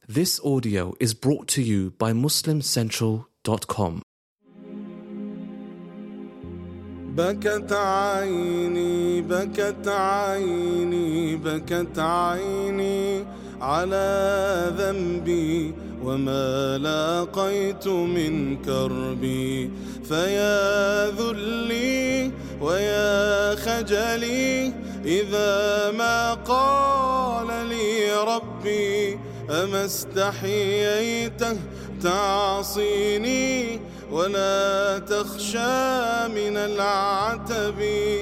This audio is brought to you by MuslimCentral.com. بكت عيني بكت عيني بكت عيني على ذنبي وما لاقيت من كربي فيا ذلي ويا خجلي إذا ما قال لي ربي أما استحييته تعصيني ولا تخشى من العتب.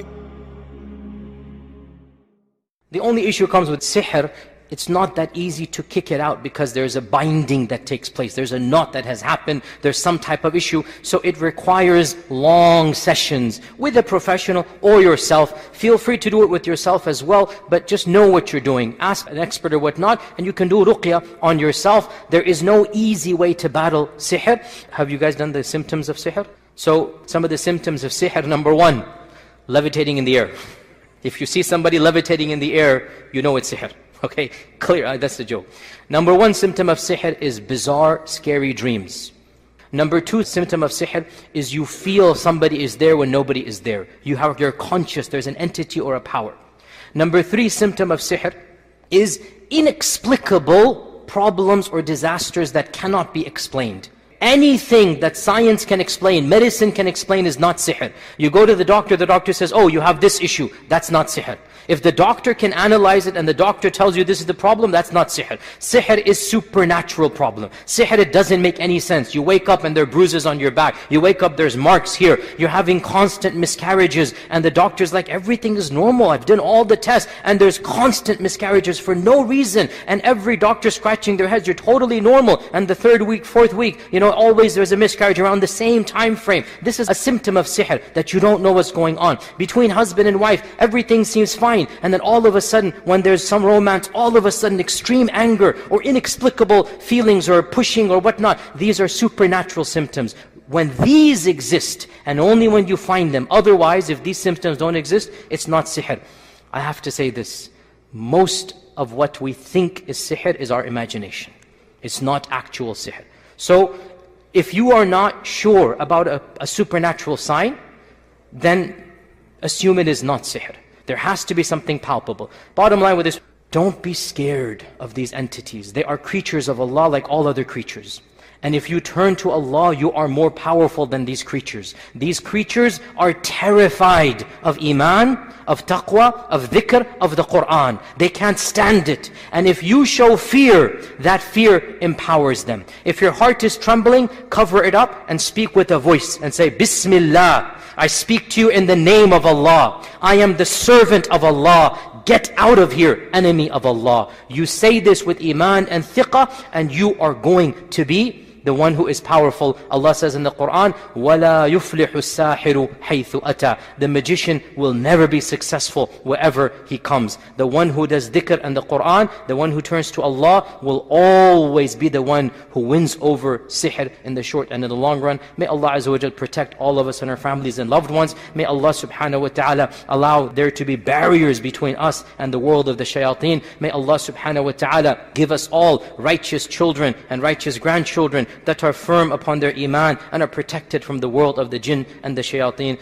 The only issue comes with sihr, it's not that easy to kick it out because there's a binding that takes place. There's a knot that has happened. There's some type of issue. So it requires long sessions with a professional or yourself. Feel free to do it with yourself as well, but just know what you're doing. Ask an expert or whatnot, and you can do ruqya on yourself. There is no easy way to battle sihr. Have you guys done the symptoms of sihr? So some of the symptoms of sihr, number 1, levitating in the air. If you see somebody levitating in the air, you know it's sihr. Okay, clear, that's the joke. Number 1 symptom of sihr is bizarre, scary dreams. Number 2 symptom of sihr is you feel somebody is there when nobody is there. You're conscious, there's an entity or a power. Number 3 symptom of sihr is inexplicable problems or disasters that cannot be explained. Anything that science can explain, medicine can explain is not sihr. You go to the doctor says, oh, you have this issue. That's not sihr. If the doctor can analyze it and the doctor tells you this is the problem, that's not sihr. Sihr is supernatural problem. Sihr, it doesn't make any sense. You wake up and there are bruises on your back. You wake up, there's marks here. You're having constant miscarriages and the doctor's like, everything is normal. I've done all the tests and there's constant miscarriages for no reason. And every doctor scratching their heads, you're totally normal. And the 3rd week, 4th week, always there's a miscarriage around the same time frame. This is a symptom of sihr, that you don't know what's going on. Between husband and wife, everything seems fine. And then all of a sudden, when there's some romance, all of a sudden extreme anger or inexplicable feelings or pushing or whatnot. These are supernatural symptoms. When these exist, and only when you find them, otherwise if these symptoms don't exist, it's not sihr. I have to say this, most of what we think is sihr is our imagination. It's not actual sihr. So, if you are not sure about a supernatural sign, then assume it is not sihr. There has to be something palpable. Bottom line with this, don't be scared of these entities. They are creatures of Allah like all other creatures. And if you turn to Allah, you are more powerful than these creatures. These creatures are terrified of iman, of taqwa, of dhikr, of the Qur'an. They can't stand it. And if you show fear, that fear empowers them. If your heart is trembling, cover it up and speak with a voice and say, Bismillah, I speak to you in the name of Allah. I am the servant of Allah. Get out of here, enemy of Allah. You say this with iman and thiqah, and you are going to be the one who is powerful. Allah says in the Qur'an, وَلَا يُفْلِحُ السَّاحِرُ حَيْثُ أَتَى. The magician will never be successful wherever he comes. The one who does dhikr and the Qur'an, the one who turns to Allah, will always be the one who wins over sihr in the short and in the long run. May Allah Azza wa Jal protect all of us and our families and loved ones. May Allah subhanahu wa ta'ala allow there to be barriers between us and the world of the shayateen. May Allah subhanahu wa ta'ala give us all righteous children and righteous grandchildren that are firm upon their iman and are protected from the world of the jinn and the shayateen.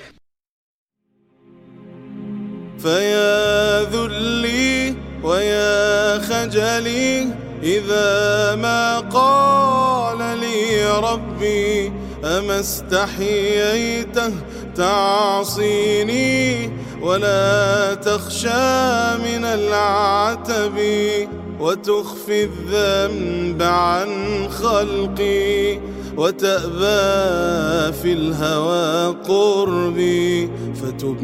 فيا ذلي ويا خجلي إذا ما قال لي ربي أما استحييته تعصيني ولا تخشى من العتب وتخفي الذنب عن خلقي وتأبى في الهوى قربي فتب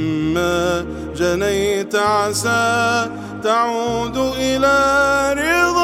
مما جنيت عسى تعود إلى رضا